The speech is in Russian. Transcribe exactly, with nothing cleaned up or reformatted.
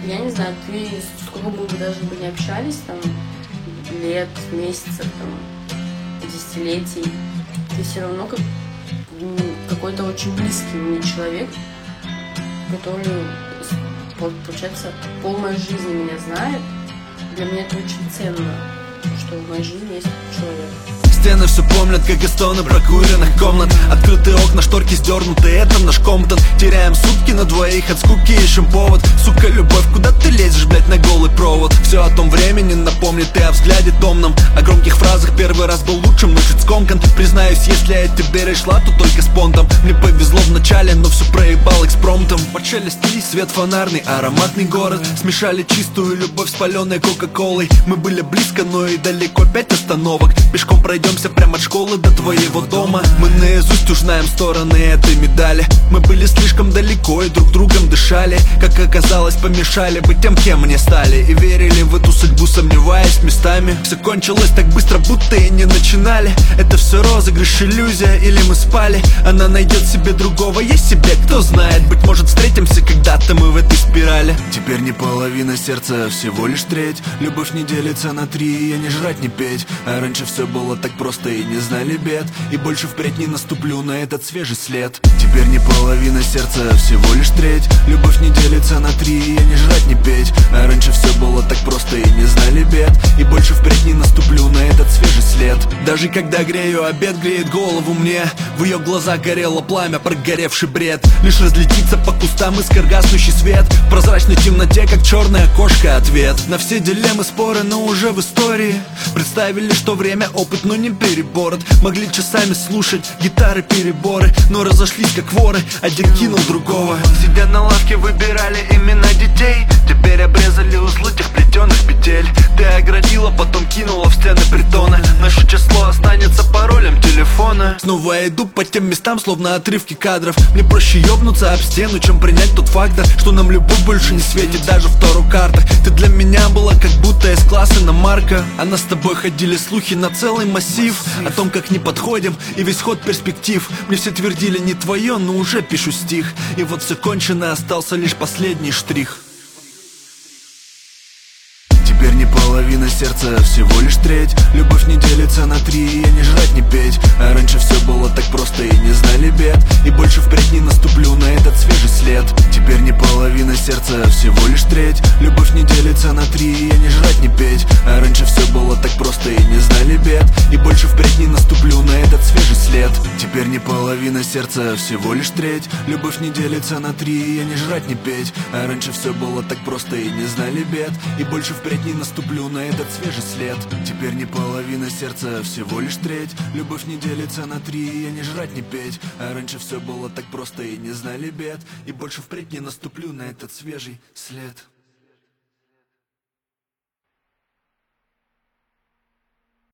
я не знаю, ты сколько бы вы даже бы не общались, там, лет, месяцев, там, десятилетий, ты все равно как какой-то очень близкий мне человек, который, получается, пол моей жизни меня знает. Для меня это очень ценно, что в моей жизни есть человек. Стены все помнят, как и стоны прокуренных комнат. Открытые окна, шторки сдернуты, это наш Комптон. Теряем сутки на двоих, от скуки ищем повод. Сука, любовь, куда ты лезешь, блять, на голый провод? Все о том времени напомнит и о взгляде томном. О громких фразах первый раз был лучшим, но чуть скомкан. Признаюсь, если я тебе речь шла, то только с понтом. Мне повезло в начале, но все проебал экспромтом. Под шелести свет фонарный, ароматный город. Смешали чистую любовь с паленой кока-колой. Мы были близко, но и далеко, пять остановок. Пешком пройдем прямо от школы до твоего дома. Мы наизусть уж знаем стороны этой медали. Мы были слишком далеко и друг другом дышали. Как оказалось, помешали быть тем, кем мне стали. И верили в эту судьбу, сомневаясь местами. Все кончилось так быстро, будто и не начинали. Это все розыгрыш, иллюзия, или мы спали? Она найдет себе другого, есть себе, кто знает. Быть может, встретимся когда-то мы в этой спирали. Теперь не половина сердца, всего лишь треть. Любовь не делится на три, я не жрать, не петь. А раньше все было так просто и не знали бед. И больше впредь не наступлю на этот свежий след. Теперь не половина сердца, всего лишь треть. Любовь не делится на три, я не жрать, не петь. А раньше все было так просто и не знали бед. И больше впредь не наступлю на этот свежий след. Даже когда грею обед, греет голову мне. В ее глазах горело пламя, прогоревший бред. Лишь разлетится по кустам искр гаснущий свет. В прозрачной темноте, как черное окошко, ответ на все дилеммы, споры, но уже в истории. Представили, что время опыт, но не переборот. Могли часами слушать гитары, переборы, но разошлись как воры, один кинул другого. Сидя на лавке, выбирали имена детей. Теперь обрезали узлы тех плетеных петель. Ты оградила, потом кинула в стены притона. Наше число останется паролем телефона. Снова я иду по тем местам, словно отрывки кадров. Мне проще ёбнуться об стену, чем принять тот фактор, что нам любовь больше не светит даже в таро-картах. Ты для меня была как будто из класса иномарка. А нас с тобой ходили слухи на целый массив о том, как не подходим, и весь ход перспектив. Мне все твердили не твое, но уже пишу стих. И вот все кончено, остался лишь последний штрих. Теперь не половина сердца, всего лишь треть. Любовь не делится на три, я не жрать, не петь. А раньше все было так просто и не знали бед. И больше впредь не наступлю на этот свежий след. Теперь не половина сердца, всего лишь треть. Любовь не делится на три, я не жрать, не петь. А раньше все было так просто и не знали бед. И больше впредь не наступлю на этот свежий след. Теперь не половина сердца, всего лишь треть. Любовь не делится на три, я не жрать, не петь. А раньше все было так просто и не знали бед. И больше впредь не наступлю на этот свежий след. Теперь не половина сердца, всего лишь треть. Любовь не делится на три, я не жрать, не петь. А раньше все было так просто и не знали бед. И больше впредь не наступлю на этот свежий след.